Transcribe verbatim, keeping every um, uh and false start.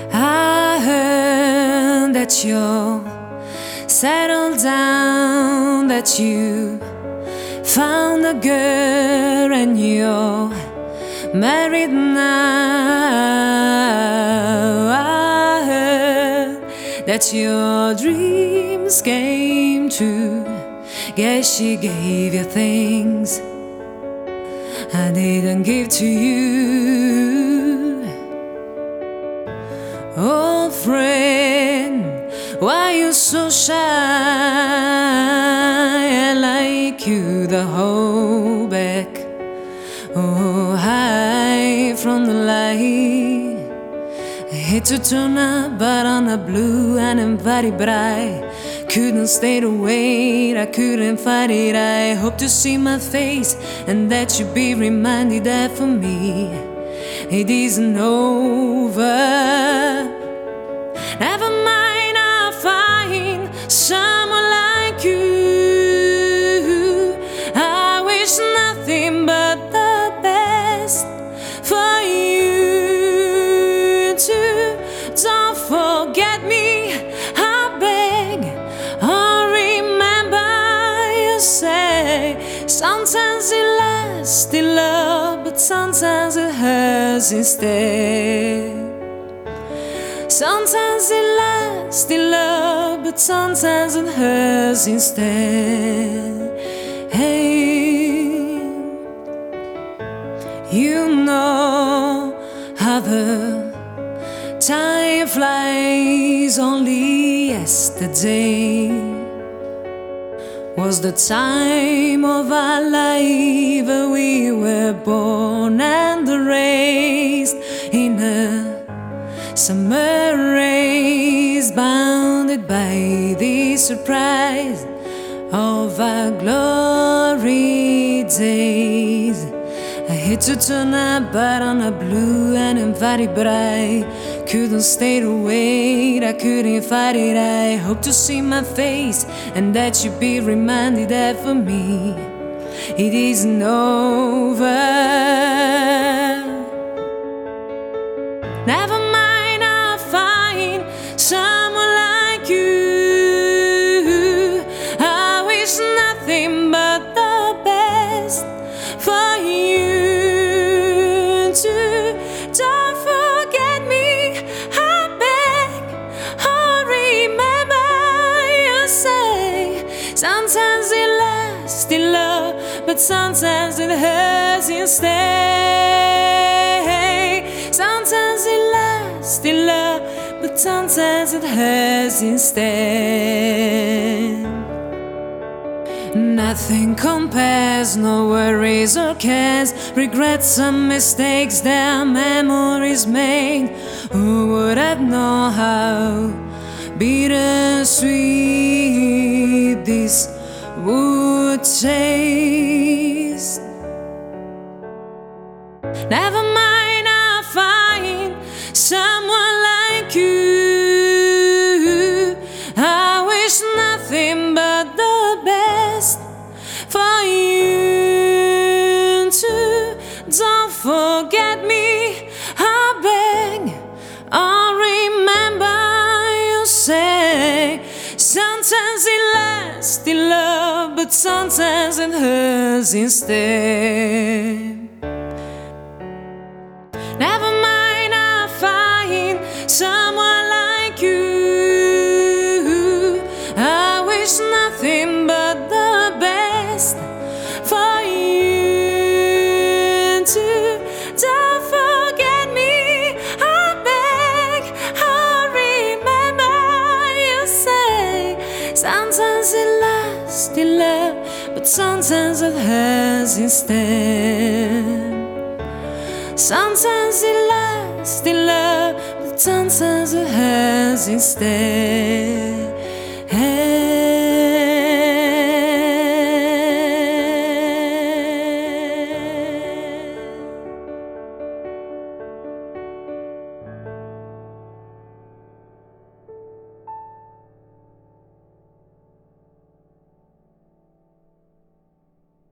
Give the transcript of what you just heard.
I heard that you're settled down, that you found a girl and you're married now. I heard that your dreams came true. Guess she gave you things I didn't give to you. Old friend, why you so shy? I like you the whole back, oh, high from the light. I hate to turn up, but on the blue and invite bright. Couldn't stay to wait, I couldn't fight it. I hope to see my face and that you be reminded that for me it isn't over. Never mind, I'll find someone like you. I wish nothing but the best for you too. Don't forget me, I beg. Oh, remember you say sometimes it lasts in love, but sometimes it hurts instead. Sometimes it lasts in love, but sometimes it hurts instead. Hey, you know how the time flies. Only yesterday was the time of our life. We were born and raised in a summer race, bounded by the surprise of our glory days. I hate to turn up, but on a blue and invited bright. Couldn't stay to wait, I couldn't fight it. I hope to see my face and that you be reminded that for me it isn't over. Never mind, I'll find someone like you. I wish nothing but the best for you too. Don't forget me, I beg. Oh, remember you say sometimes it lasts in love, but sometimes it hurts instead. Sometimes it lasts in love, but sometimes it hurts instead. Nothing compares, no worries or cares, regrets and mistakes their memories make. Who would have known how bittersweet this would taste? Never mind, I'll find someone like you. I wish nothing but the best for you too. Don't forget me, I beg. Oh, remember you say sometimes it lasts in love, but sometimes it hurts instead. Never mind, I'll find someone like you. I wish nothing but the best for you too. Don't forget me, I beg. Oh, remember you say sometimes it lasts in love, but sometimes it hurts instead. Sometimes it lasts in love, but sometimes it hurts instead. Hey.